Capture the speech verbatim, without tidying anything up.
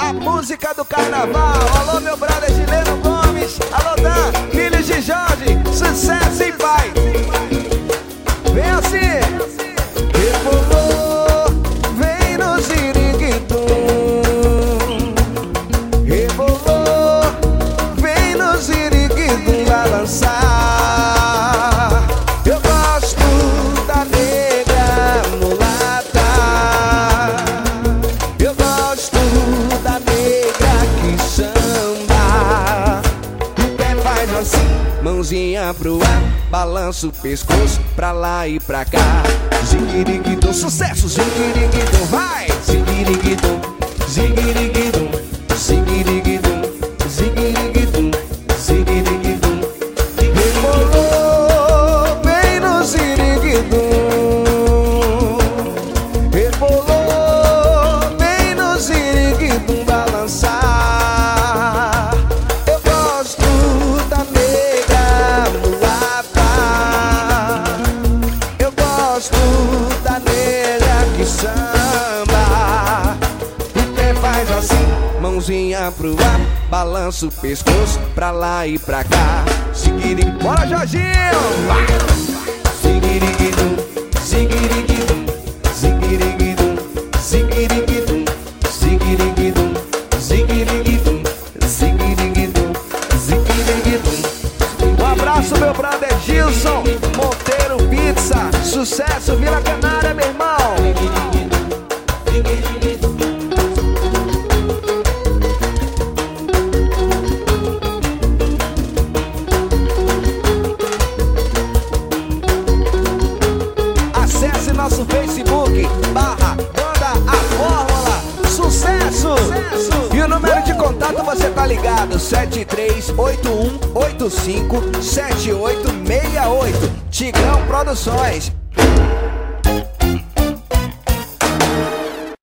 a música do carnaval. Alô, meu brother Gileno Gomes. Alô, Dan, filhos de Jorge. Sucesso em paz. Vem assim. Rebolou, vem no ziriguidum. Rebolou, vem no ziriguidum balançar. Eu gosto da negra mulata. Eu gosto da negra que samba. O pé faz assim, mãozinha pro ar, balança o pescoço pra lá e pra cá. Ziguiriguidum, sucesso, ziguiriguidum, vai! Ziguiriguidum, ziguiriguidum, ziguiriguidum, ziguiriguidum, ziguiriguidum. Rebolou, vem no ziriguidum. Rebolou, vem no ziriguidum balançar. Eu gosto da negra mulata. Eu gosto da negra que samba. O pé faz assim, mãozinha pro ar, balança o pescoço pra lá e pra cá. Ziguiriguidum, bora Jorginho! Ziguiriguidum, ziguiriguidum, ziguiriguidum, ziguiriguidum, ziguiriguidum, ziguiriguidum, ziguiriguidum, ziguiriguidum. Um abraço, meu brother Gilson Monteiro Pizza. Sucesso, Vila Canária, meu irmão. Acesse nosso Facebook, barra Banda A Fórmula. Sucesso! Sucesso! E o número de contato você tá ligado, sete três oito um oito cinco sete oito seis oito. Tigrão Produções.